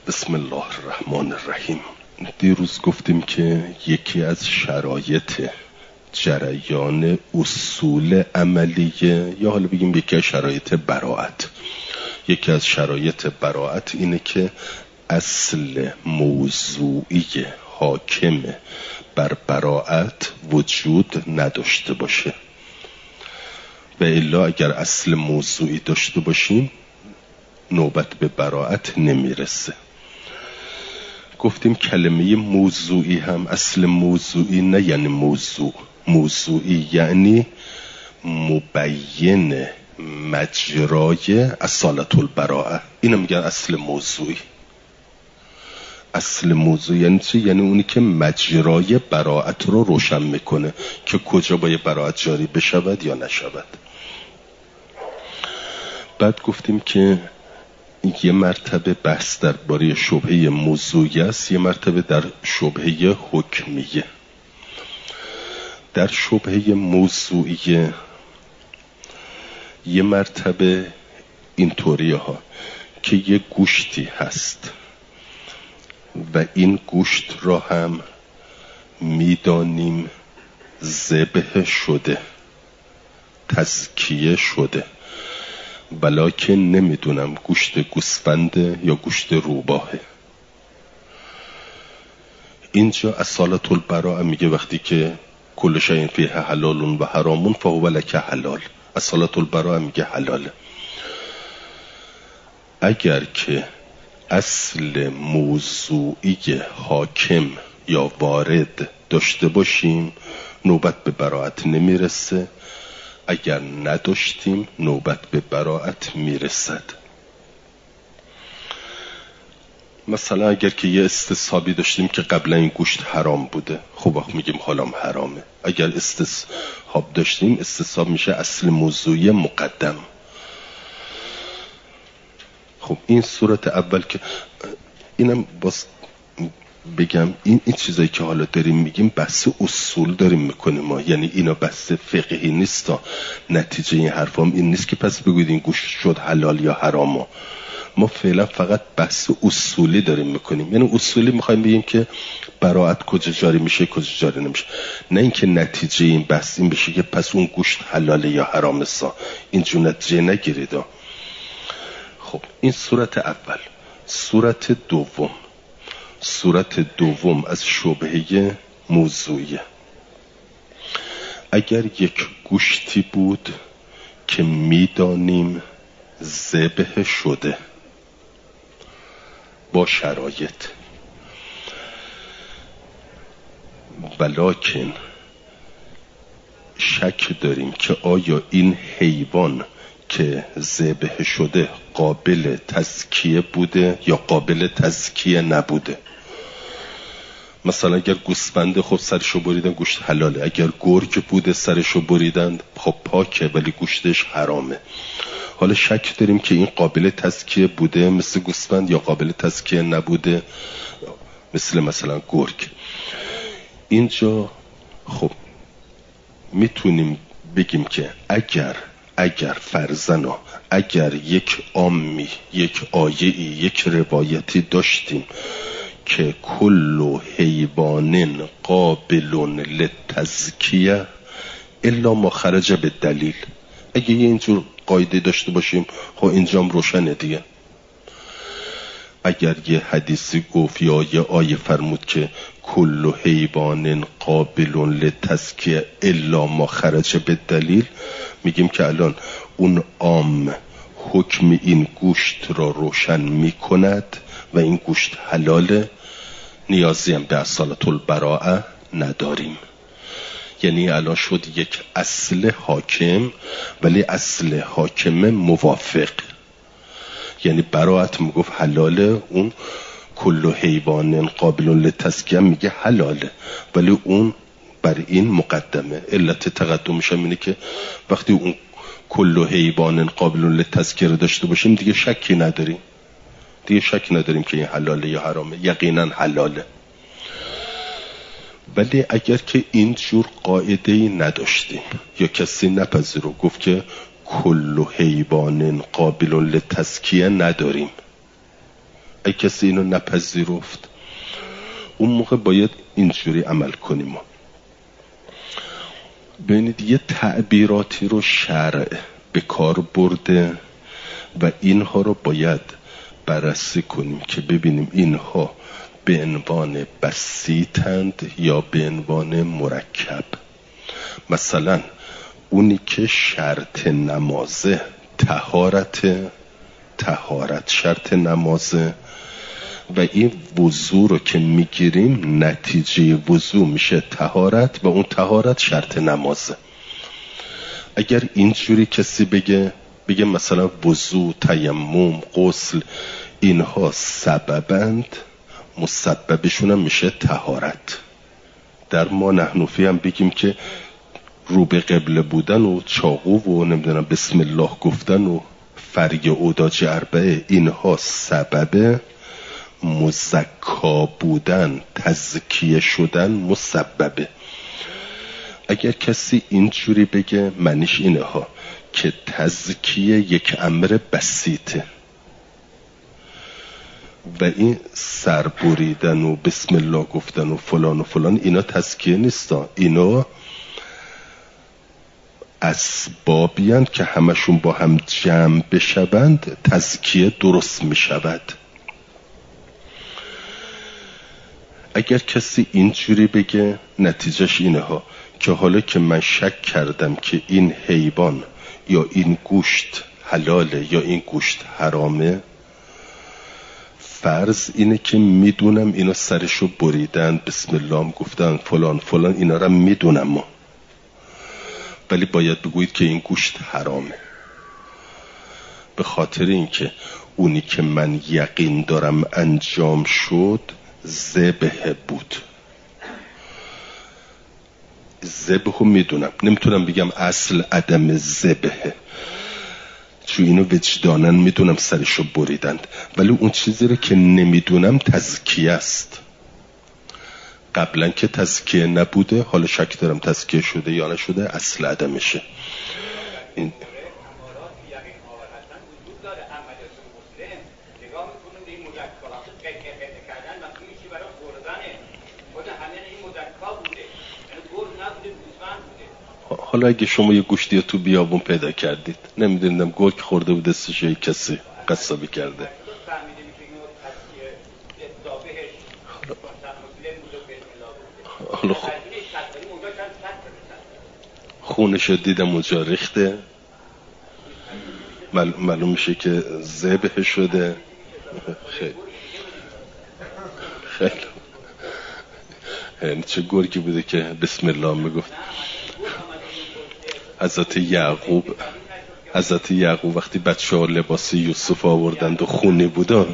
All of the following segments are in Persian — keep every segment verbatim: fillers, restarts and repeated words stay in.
بسم الله الرحمن الرحیم. دیروز گفتیم که یکی از شرایط جریان اصول عملیه، یا حالا بگیم یکی از شرایط براءت، یکی از شرایط براءت اینه که اصل موضوعی حاکم بر براءت وجود نداشته باشه. و الا اگر اصل موضوعی داشته باشیم نوبت به براءت نمیرسه. گفتیم کلمه موضوعی هم اصل موضوعی نه یعنی موضوع، موضوعی یعنی مبین مجرای اصالت البراءه، اینو میگن اصل موضوعی. اصل موضوع یعنی چی؟ یعنی اونی که مجرای براءت رو روشن میکنه که کجا باید براءت جاری بشود یا نشود. بعد گفتیم که یه مرتبه بحث درباره شبهه موضوعی است، یه مرتبه در شبهه حکمیه. در شبهه موضوعی یه مرتبه اینطوریه ها که یه گوشتی هست و این گوشت را هم میدانیم ذبح شده، تزکیه شده، بلکه نمیدونم گوشت گوسفنده یا گوشت روباهه. اینجا اصالت البراءه میگه وقتی که کل شیء فیه حلال و حرام فهو لک حلال، اصالت البراءه میگه حلاله. اگر که اصل موضوعی حاکم یا وارد داشته باشیم نوبت به براءت نمیرسه، اگر نداشتیم نوبت به براءت میرسد. مثلا اگر که یه استصحابی داشتیم که قبلا این گوشت حرام بوده، خب وقت میگیم حالام حرامه. اگر استصحاب داشتیم استصحاب میشه اصل موضوعی مقدم. خب این صورت اول که اینم باز بگم این این چیزایی که حالا داریم میگیم بحث اصول داریم میکنیم ما، یعنی اینا بحث فقهی نیست تا نتیجه این حرفام این نیست که پس بگوید این گوشت شد حلال یا حرام. ما فعلا فقط بحث اصولی داریم میکنیم، یعنی اصولی میخوایم بگیم که براءت کجا جاری میشه کجا جاری نمیشه، نه اینکه نتیجه این بحث این بشه که پس اون گوشت حلاله یا حرام سا، اینجور نتیجه نگیرید. خب این صورت اول. صورت دوم، صورت دوم از شبهه موضوعیه. اگر یک گوشتی بود که میدانیم ذبح شده با شرایط، ولکن شک داریم که آیا این حیوان که ذبح شده قابل تزکیه بوده یا قابل تزکیه نبوده. مثلا اگر گوسفند خب سرشو بریدن گوشت حلاله، اگر گرگ بوده سرشو بریدن خب پاکه ولی گوشتش حرامه. حالا شک داریم که این قابل تزکیه بوده مثل گوسفند یا قابل تزکیه نبوده مثل مثلا گرگ. اینجا خب میتونیم بگیم که اگر اگر فرضاً اگر یک عامی، یک آیه‌ای، یک روایتی داشتیم که کل حیوان قابل للتزکیه الا ما خرج به دلیل، اگه یه اینجور قاعده داشته باشیم خب اینجام روشنه دیگه. اگر یه حدیثی گفت یا یه آیه فرمود که کل حیوان قابل للتزکیه الا ما خرج به دلیل، میگیم که الان اون عام حکم این گوشت را روشن میکند و این گوشت حلاله، نیازی هم به اصالت البراءه نداریم. یعنی الان شد یک اصل حاکم ولی اصل حاکم موافق، یعنی براءت میگفت حلاله، اون کل حیوان قابل للتزکیه میگه حلاله ولی اون بر این مقدمه. علت تقدمش هم اینه که وقتی اون کل حیوان قابل للتزکیه داشته باشیم دیگه شکی نداریم، دیگه شک نداریم که این حلاله یا حرامه، یقینا حلاله. ولی اگر که این جور قاعده‌ای نداشتیم یا کسی نپذیره گفت که کل حیوان قابل للتزکیه نداریم، اگه کسی اینو نپذیرفت اون موقع باید اینجوری عمل کنیم. ببینید یه تعبیراتی رو شرع به کار برده و اینها رو باید بررسی کنیم که ببینیم اینها به عنوان بسیطند یا به عنوان مرکب. مثلا اونی که شرط نمازه طهارت، طهارت شرط نمازه و این وضو رو که میگیریم نتیجه وضو میشه طهارت و اون طهارت شرط نمازه. اگر اینجوری کسی بگه بگه مثلا وضو، تیمم، غسل اینها سببند، مسببشون هم میشه طهارت. در ما نحنفی هم بگیم که رو به قبله بودن و چاقو و نمیدونم بسم الله گفتن و فرگ اوداج اربعه اینها سبب مزکا بودن، تزکیه شدن مسببه. اگر کسی اینجوری بگه معنیش اینها که تزکیه یک امر بسیطه و این سر بریدن و بسم الله گفتن و فلان و فلان اینا تزکیه نیستا، اینا اسبابیان که همشون با هم جمع بشوند تزکیه درست میشود. اگر کسی اینجوری بگه نتیجهش اینه ها که حالا که من شک کردم که این حیوان یا این گوشت حلاله یا این گوشت حرامه، فرض اینه که میدونم اینا سرشو بریدن بسم الله گفتن فلان فلان اینا رو میدونم ما، ولی باید بگویید که این گوشت حرامه به خاطر اینکه اونی که من یقین دارم انجام شد ذبح بود. ذبحو میدونم، نمیتونم بگم اصل عدم ذبحه چون اینو وجدانن میدونم سرشو بریدند، ولی اون چیزی رو که نمیدونم تزکیه است. قبلا که تزکیه نبوده حالا شک دارم تزکیه شده یا نشده، اصل عدمشه. این حالا اگه شما یه گوشتی تو بیابون پیدا کردید نمیدونم گرگ خورده بود دستش یه کسی قصابی کرده، حالا خونش دیدم اونجا ریخته، معلوم میشه که ذبح شده. خیلی خیلی چه گرگی بوده که بسم الله میگفت. حضرت یعقوب حضرت یعقوب وقتی بچه ها لباس یوسف آوردند و خونی بودن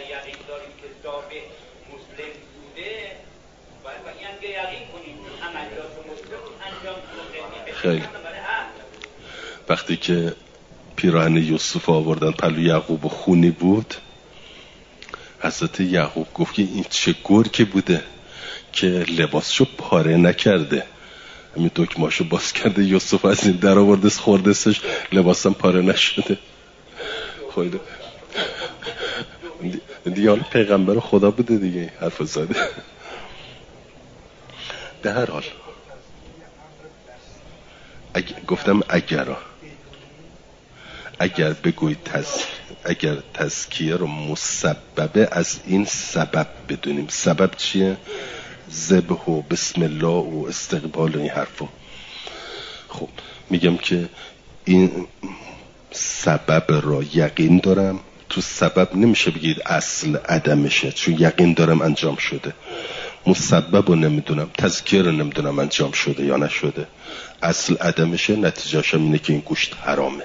خیلی وقتی که پیراهن یوسف آوردن پلو یعقوب و خونی بود، حضرت یعقوب گفت که این چه گرگی بوده که لباسشو پاره نکرده، همین دکماشو باز کرده یوسف از این در آورده خوردستش لباسم پاره نشده. خیلی دیگه حالا پیغمبر خدا بوده دیگه حرف زده. به هر حال اگر گفتم اگر اگر بگوید تز... اگر تزکیه رو مسببه از این سبب بدونیم. سبب چیه؟ ذبح و بسم الله و استقبال و این حرفا. خب میگم که این سبب را یقین دارم، تو سبب نمیشه بگید اصل عدمشه چون یقین دارم انجام شده. مسبب رو نمیدونم، تزکیه رو نمیدونم انجام شده یا نشده، اصل عدمشه، نتیجهش هم اینه که این گوشت حرامه.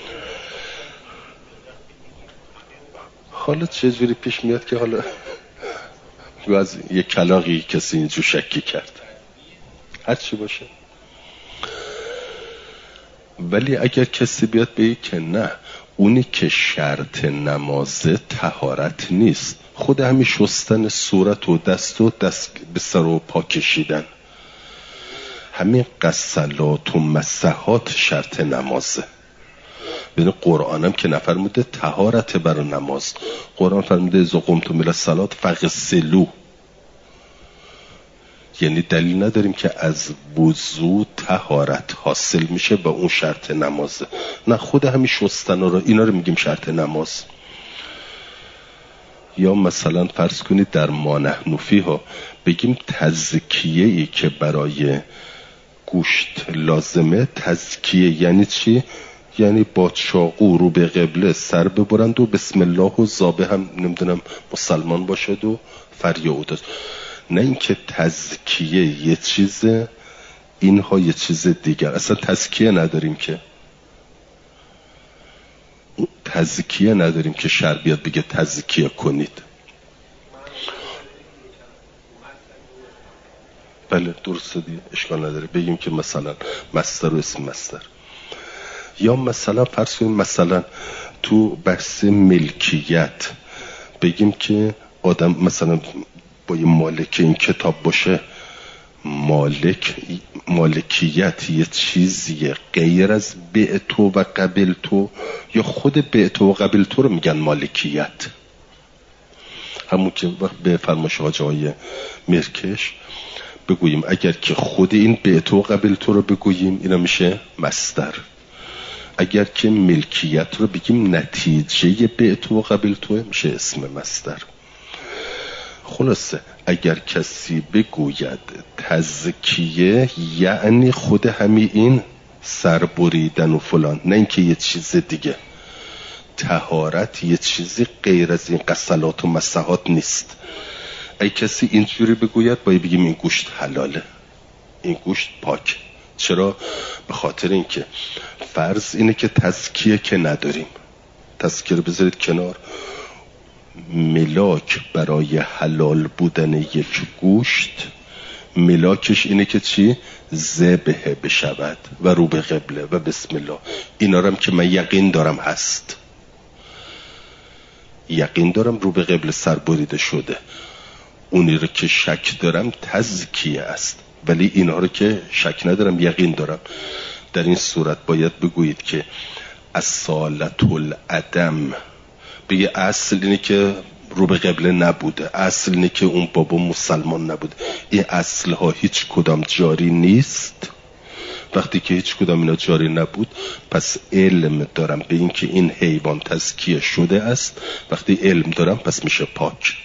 حالا چه جوری پیش میاد که حالا از یک کلاغی کسی اینجور شکی کرد، هر چی باشه. ولی اگر کسی بیاد بگه که نه اونی که شرط نمازه طهارت نیست، خود همین شستن صورت و دست و دست به سر و پا کشیدن، همین غسلات و مسحات شرط نمازه. ببین قرآنم که نفرموده طهارت برای نماز، قرآن فرموده اذا قمتم الی الصلاة فاغسلوا، یعنی دلیل نداریم که از وضو طهارت حاصل میشه و اون شرط نمازه، نه خود همین شستن رو اینا رو میگیم شرط نماز. یا مثلا فرض کنید در ما نحن فیها بگیم تزکیه ای که برای گوشت لازمه، تزکیه یعنی چی؟ یعنی با چاقو رو به قبله سر ببرند و بسم الله و ذابح هم نمیدونم مسلمان باشد و فریاد، نه اینکه تزکیه یه چیزه اینها یه چیز دیگر. اصلا تزکیه نداریم که تزکیه نداریم که شر بیاد بگه تزکیه کنید. بله درسته دیگه، اشکال نداره بگیم که مثلا مصدر و اسم مصدر. یا مثلا فرض کنیم مثلا تو بحث ملکیت بگیم که آدم مثلا با یه مالک این کتاب باشه، مالک مالکیت یه چیزیه غیر از بعت و قبل تو، یا خود بعت و قبل تو رو میگن مالکیت. همون که به فرمایش حاج آقای مرکش بگوییم اگر که خود این بعت و قبل تو رو بگوییم اینا میشه مصدر، اگر که ملکیت رو بگیم نتیجه بعت و قبل تو میشه اسم مصدر. خلاصه اگر کسی بگوید تزکیه یعنی خود همین این سر بریدن و فلان، نه اینکه یه چیز دیگه. طهارت یه چیزی غیر از این غسلات و مسحات نیست. اگه کسی اینجوری بگوید باید بگیم این گوشت حلاله، این گوشت پاک. چرا؟ به خاطر اینکه فرض اینه که تزکیه که نداریم، تزکیه رو بذارید کنار. ملاک برای حلال بودن یک گوشت ملاکش اینه که چی؟ ذبح بشود و رو به قبله و بسم الله. اینا رو هم که من یقین دارم هست، یقین دارم رو به قبله سر بریده شده، اونی رو که شک دارم تزکیه است، ولی اینا رو که شک ندارم یقین دارم. در این صورت باید بگویید که اصالت العدم، بگه اصل اینه که رو به قبله نبوده، اصل اینه که اون بابا مسلمان نبوده، این اصل ها هیچ کدام جاری نیست. وقتی که هیچ کدام اینا جاری نبود پس علم دارم به این که این حیوان تزکیه شده است. وقتی علم دارم پس میشه پاک.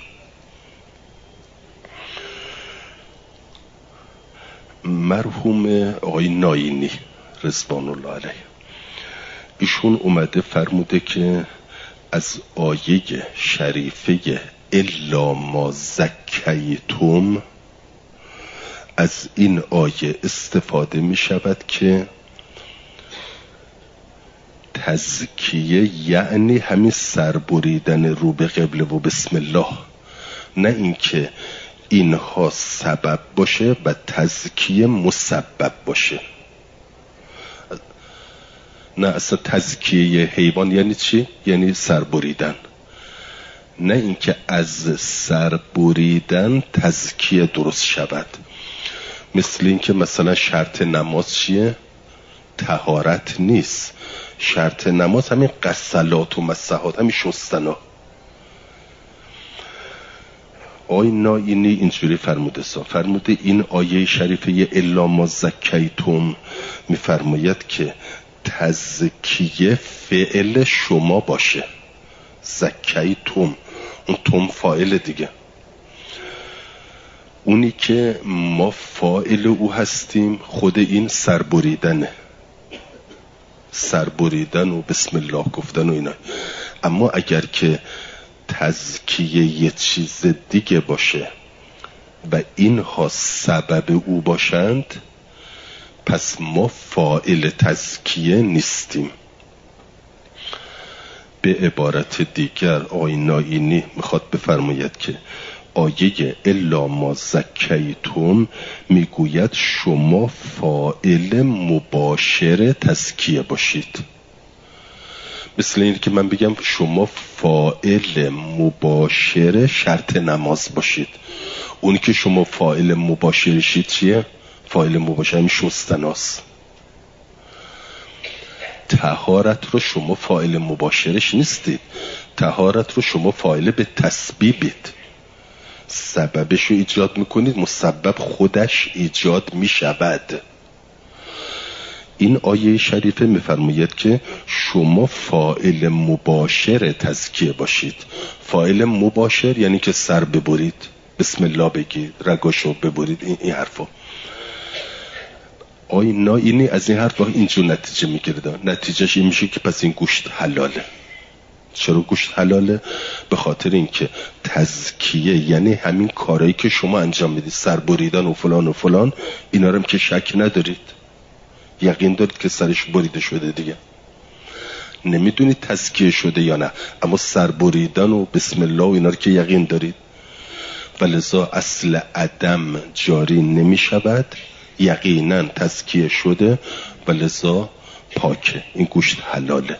مرحوم آقای ناینی رضوان الله علیه ایشون اومده فرموده که از آیه شریفه الا ما زکیتم، از این آیه استفاده می شود که تزکیه یعنی همین سربریدن رو به قبله و بسم الله، نه اینکه اینها سبب باشه و تزکیه مسبب باشه. نه اصلا تزکیه حیوان یعنی چی؟ یعنی سربریدن، نه اینکه از سربریدن تزکیه درست شود. مثل اینکه مثلا شرط نماز چیه؟ طهارت نیست. شرط نماز همین غسلات و مسحات، همین شستنا. آی ناینی اینجوری فرموده سا فرموده این آیه شریفه الا ما زکیتم میفرماید که تزکیه فعل شما باشه، زکیتم اون تم فاعل دیگه، اونی که ما فاعل او هستیم خود این سربریدنه، سربریدن و بسم الله گفتن و اینا. اما اگر که تزکیه یه چیز دیگه باشه و اینها سبب او باشند پس ما فاعل تزکیه نیستیم. به عبارت دیگر آقای ناینی میخواد بفرماید که آیه الا ما زکیتم میگوید شما فاعل مباشر تزکیه باشید. مثل این که من بگم شما فاعل مباشر شرط نماز باشید. اونی که شما فاعل مباشرشید چیه؟ فاعل مباشر همین شستناست. طهارت رو شما فاعل مباشرش نیستید، طهارت رو شما فاعل به تسبیبید، سببش رو ایجاد میکنید، مسبب خودش ایجاد میشود. این آیه شریفه میفرماید که شما فاعل مباشر تزکیه باشید. فاعل مباشر یعنی که سر ببرید، بسم الله بگید، رگاشو ببرید، این, این حرفا. آی ناینی از این حرفا اینجور نتیجه میگیره. نتیجهش این میشه که پس این گوشت حلاله. چرا گوشت حلاله؟ به خاطر اینکه تزکیه یعنی همین کارهایی که شما انجام میدید، سر بریدن و فلان و فلان، اینا رو هم که شک ندارید، یقین دارید که سرش بریده شده دیگه. نمیدونید تزکیه شده یا نه، اما سر بریدن و بسم الله و اینا رو که یقین دارید. ولذا اصل عدم جاری نمی شود، یقینا تزکیه شده، ولذا پاکه، این گوشت حلاله.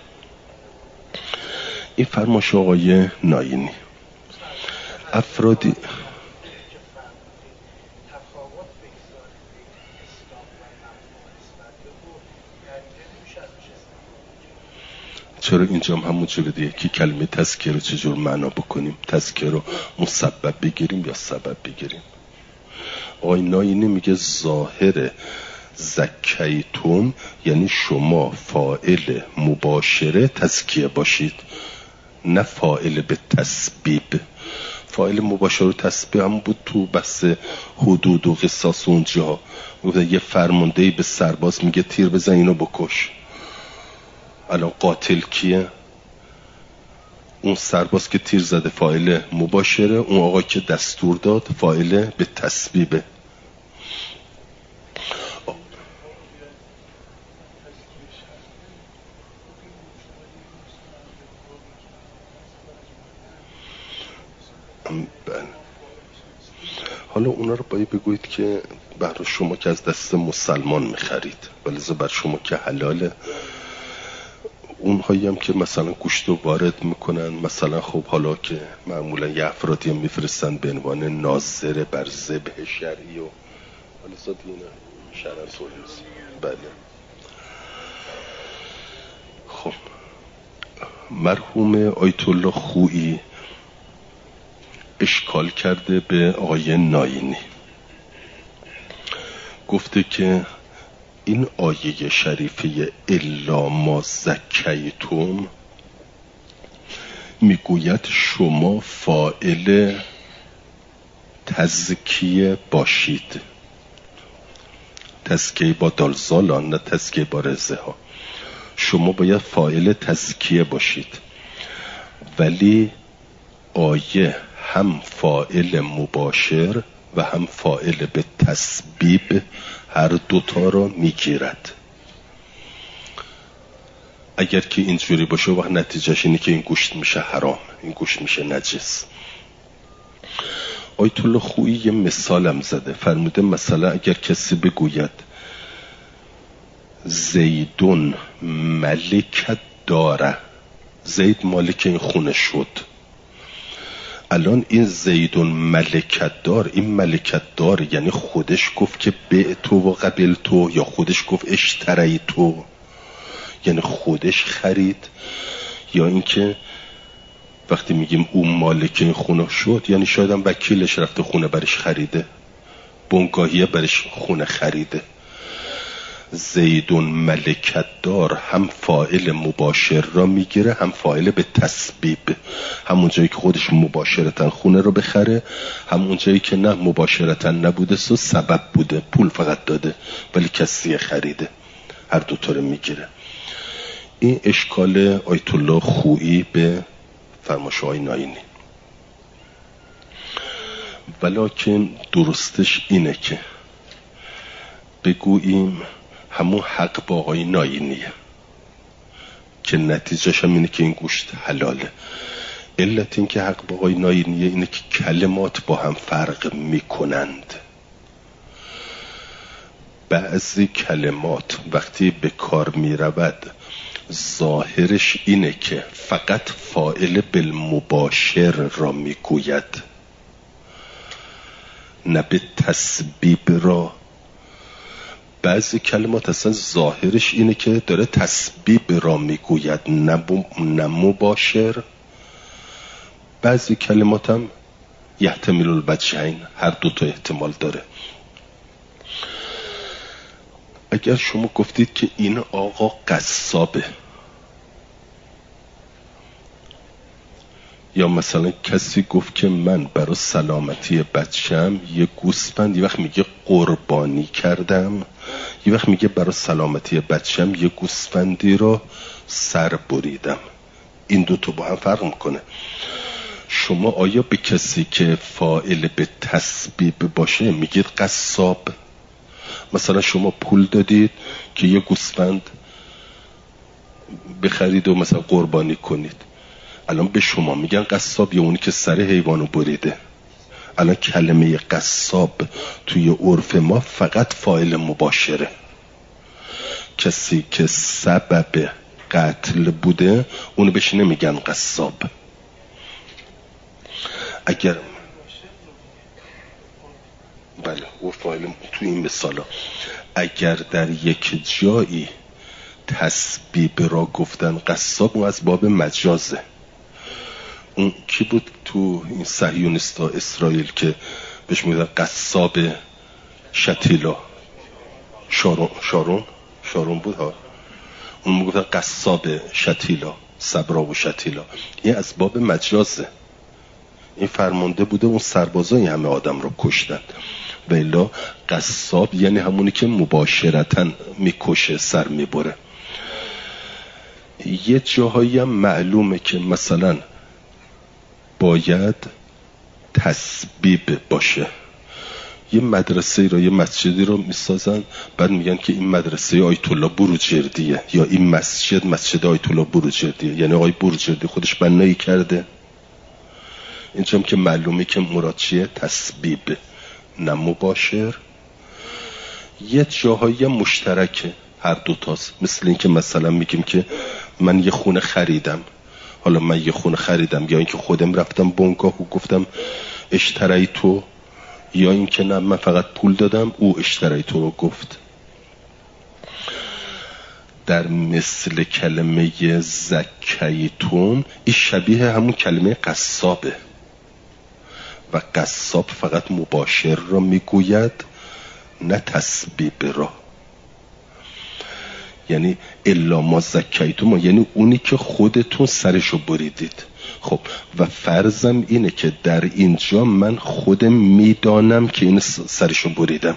این فرمایش آقای ناینی. افرادی چرا اینجا هم همون جوره دیگه که کلمه تزکیه رو چجور معنا بکنیم؟ تزکیه رو مسبب بگیریم یا سبب بگیریم؟ آقای ناینی میگه ظاهر زکیتم یعنی شما فاعل مباشره تزکیه باشید، نه فاعل به تسبیب. فاعل مباشر و تسبیب هم بود تو بحث حدود و قصاص اونجا. یه فرماندهی به سرباز میگه تیر بزن اینو بکش. الان قاتل کیه؟ اون سرباز که تیر زده فاعل مباشره، اون آقا که دستور داد فاعل به تسبیبه. بله. حالا اونا رو باید بگوید که برای شما که از دست مسلمان میخرید، ولذا بر شما که حلاله. اونهایی هم که مثلا گوشت رو وارد میکنن، مثلا خب حالا که معمولا یه افرادی هم میفرستن به عنوان ناظر بر ذبح شرعی و حالا زاد اینه شرعا تولیز. بله. خب مرحوم آیت الله خویی اشکال کرده به آقای ناینی، گفته که این آیه شریفه الا ما زکیتم میگوید شما فاعل تزکیه باشید. تزکیه با دالزالان، نه تزکیه با رزه ها. شما باید فاعل تزکیه باشید، ولی آیه هم فاعل مباشر و هم فاعل به تسبیب هر دوتا رو میگیرد. اگر که اینجوری باشه وقت نتیجهش اینه که این گوشت میشه حرام، این گوشت میشه نجس. آیت الله خویی یه مثالم زده، فرموده مثلا اگر کسی بگوید زیدون ملکت داره، زید مالک این خونه شد. الان این زیدون ملکت دار، این ملکت دار یعنی خودش گفت که به تو و قبل تو، یا خودش گفت اشتری تو یعنی خودش خرید، یا اینکه وقتی میگیم اون مالک این خونه شد یعنی شاید هم وکیلش رفته خونه برش خریده، بنگاهیه برش خونه خریده. زیدون ملکت دار هم فاعل مباشر را میگیره، هم فاعل به تسبیب. همون جایی که خودش مباشرتن خونه رو بخره، همون جایی که نه مباشرتن نبوده، سو سبب بوده، پول فقط داده ولی کسی خریده، هر دوتا رو میگیره. این اشکال آیت الله خویی به فرمایش‌های ناینی. ولکن درستش اینه که بگوییم همون حق با آقای ناینیه که نتیجهش هم اینه که این گوشت حلاله. علت این که حق با آقای ناینیه اینه که کلمات با هم فرق میکنند. بعضی کلمات وقتی به کار میرود ظاهرش اینه که فقط فاعل بالمباشر را میگوید، نه به تسبیب را. بعضی کلمات اصلا ظاهرش اینه که داره تسبیب را میگوید، نه مباشر. بعضی کلمات هم یحتمل الوجهین، هر دو تا احتمال داره. اگر شما گفتید که این آقا قصابه، یا مثلا کسی گفت که من برای سلامتی بچم یه گوسفند، یه وقت میگه قربانی کردم، یه وقت میگه برای سلامتی بچم یه گوسفندی رو سر بریدم. این دو تا با هم فرق میکنه. شما آیا به کسی که فاعل به تسبیب باشه میگید قصاب؟ مثلا شما پول دادید که یه گوسفند بخرید و مثلا قربانی کنید، الان به شما میگن قصاب یا اونی که سر حیوانو بریده؟ الان کلمه قصاب توی عرف ما فقط فاعل مباشره. کسی که سبب قتل بوده اونو بهش نمیگن قصاب. اگر بله و فاعل توی این مثالا اگر در یک جایی تسبیب را گفتن قصاب، اون از باب مجازه. اون کی بود تو این صهیونیستا اسرائیل که بهش میگن قصاب شتیلا؟ شارون شارون شارون بود ها. اون میگفتن قصاب شتیلا، صبرا و شتیلا. این از باب مجازه. این فرمانده بوده اون سربازای همه آدم رو کشتن. و الا قصاب یعنی همونی که مباشرتاً میکشه، سر میبره. یه جاهایی هم معلومه که مثلا باید تسبیب باشه. یه مدرسه رو، یه مسجدی رو میسازن، بعد میگن که این مدرسه آیت الله بروجردیه یا این مسجد مسجد آیت الله بروجردیه، یعنی آقای بروجردی خودش بنایی کرده. اینجا هم که معلومه که مراد چیه؟ تسبیب، نه مباشر. یه جاهایی مشترکه هر دوتاست، مثل این که مثلا میگیم که من یه خونه خریدم، حالا من یه خونه خریدم یا اینکه خودم رفتم بنگاه و گفتم اشتری تو، یا اینکه نه من فقط پول دادم او اشتری تو رو گفت. در مثل کلمه زکیتون این شبیه همون کلمه قصابه و قصاب فقط مباشر را میگوید، نه تسبیب را. یعنی الا ما زکیتون، یعنی اونی که خودتون سرشو بریدید. خب و فرضم اینه که در اینجا من خودم میدانم که این سرشو بریدم،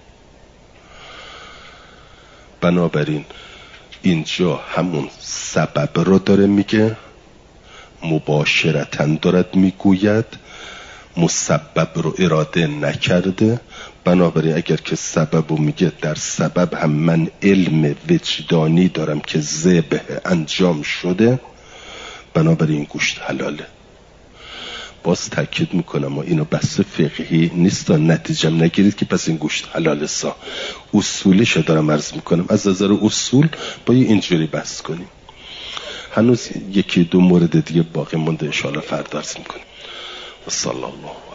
بنابراین اینجا همون سبب رو داره میگه، مباشرتاً دارد میگوید، مسبب رو اراده نکرده. بنابراین اگر که سبب رو میگه، در سبب هم من علم وجدانی دارم که ذبح انجام شده، بنابراین این گوشت حلاله. باز تاکید میکنم و اینو بحث فقهی نیست تا نتیجه نگیرید که پس این گوشت حلاله سا. اصولیشو دارم عرض میکنم، از نظر اصول باید اینجوری بحث کنیم. هنوز یکی دو مورد دیگه باقی مونده، ان شاءالله فردا عرض میکنیم. و صلی الله